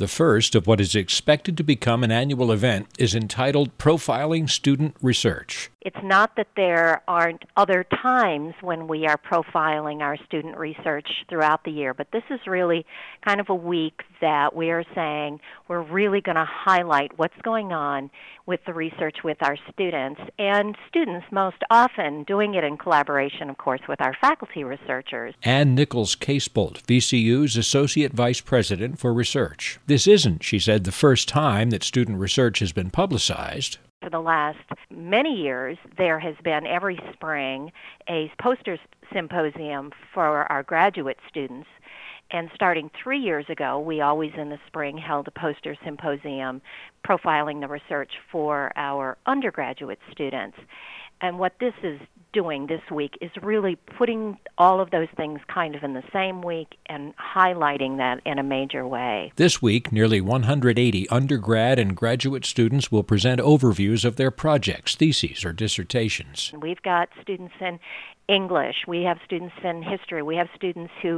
The first of what is expected to become an annual event is entitled Profiling Student Research. It's not that there aren't other times when we are profiling our student research throughout the year, but this is really kind of a week that we are saying we're really going to highlight what's going on with the research with our students, and students most often doing it in collaboration, of course, with our faculty researchers. Ann Nichols-Casebolt, VCU's Associate Vice President for Research. This isn't, she said, the first time that student research has been publicized. For the last many years, there has been every spring a poster symposium for our graduate students. And starting 3 years ago, we always in the spring held a poster symposium profiling the research for our undergraduate students. And what this is doing this week is really putting all of those things kind of in the same week and highlighting that in a major way. This week, nearly 180 undergrad and graduate students will present overviews of their projects, theses, or dissertations. We've got students in English, we have students in history, we have students who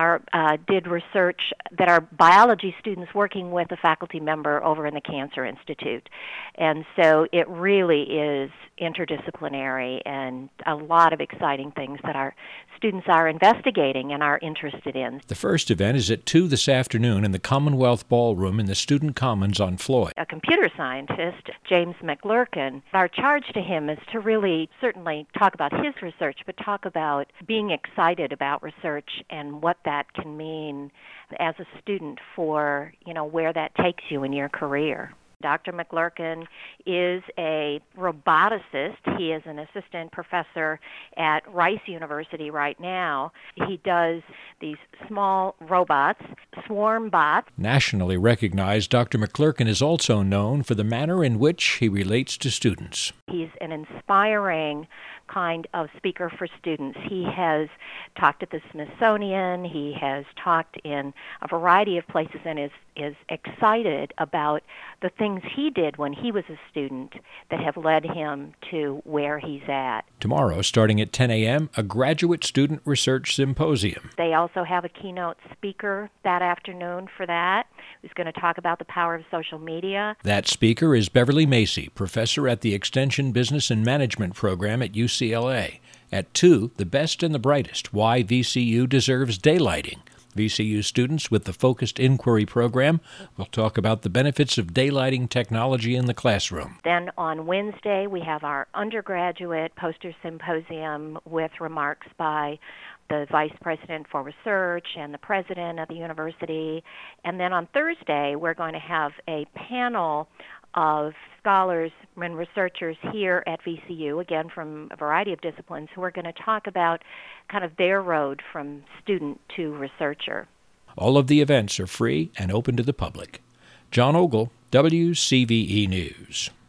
did research that are biology students working with a faculty member over in the Cancer Institute. And so it really is interdisciplinary and a lot of exciting things that our students are investigating and are interested in. The first event is at 2 this afternoon in the Commonwealth Ballroom in the Student Commons on Floyd. A computer scientist, James McLurkin, our charge to him is to really certainly talk about his research, but talk about being excited about research and what that can mean as a student for, where that takes you in your career. Dr. McLurkin is a roboticist. He is an assistant professor at Rice University right now. He does these small robots, swarm bots. Nationally recognized, Dr. McLurkin is also known for the manner in which he relates to students. He's an inspiring kind of speaker for students. He has talked at the Smithsonian, he has talked in a variety of places, and is excited about the things he did when he was a student that have led him to where he's at. Tomorrow, starting at 10 a.m., a graduate student research symposium. They also have a keynote speaker that afternoon for that, who's going to talk about the power of social media. That speaker is Beverly Macy, professor at the Extension Business and Management program at UCLA. At 2, the best and the brightest, why VCU deserves daylighting. VCU students with the Focused Inquiry program will talk about the benefits of daylighting technology in the classroom. Then on Wednesday, we have our undergraduate poster symposium with remarks by the Vice President for Research and the President of the university. And then on Thursday, we're going to have a panel of scholars and researchers here at VCU, again from a variety of disciplines, who are going to talk about kind of their road from student to researcher. All of the events are free and open to the public. John Ogle, WCVE News.